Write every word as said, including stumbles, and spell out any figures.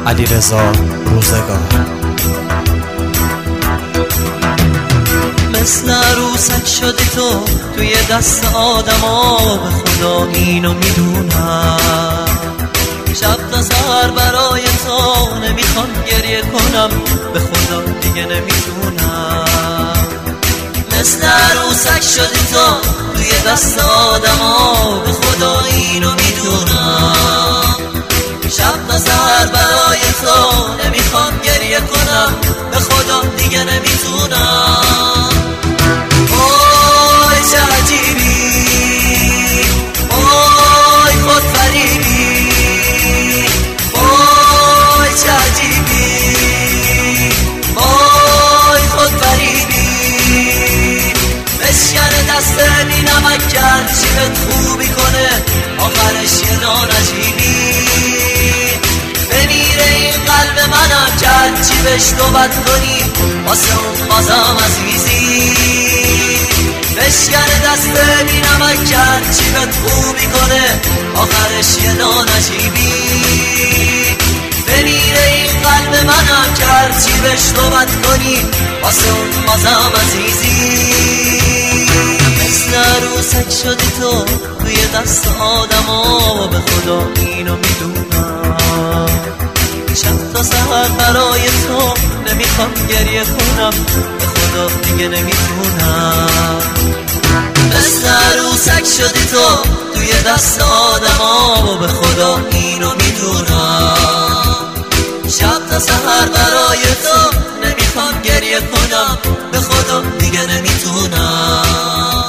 علیرضا روزگار. مثل عروسک شدی تو توی دست آدما، به خدا اینو میدونم. شب تا سحر برای تو نمیخوام گریه کنم، به خدا دیگه نمیتونم. مثل عروسک شدی تو توی دست آدما، به خدا اینو میدونم. شب تا سحر برای تو نمیخوام گریه کنم، به خدا دیگه نمیتونم. وای چه عجیبی، وای خود فریبی، وای چه عجیبی، وای خود فریبی. بشکن دست بی نمک کرد چی بهت خوبی کنه، آخرش یه نانجیبی. بمیره این قلب منم کرد چی بهش توبت کنی، واسه اون بازم عزیزی. بشکن دست بی نمک کرد چی بهت خوبی کنه، آخرش یه نانجیبی. بمیره این قلب منم کرد چی بهش توبت کنی، واسه اون بازم عزیزی. مثل عروسک شدی تو توی دست آدما، به خدا اینو میدونم. شب تا سحر برای تو نمیخوام گریه کنم، به خدا دیگه نمیتونم. مثل عروسک شدی تو توی دست آدما، به خدا اینو میدونم. شب تا سحر برای تو نمیخوام گریه کنم، به خدا دیگه نمیتونم.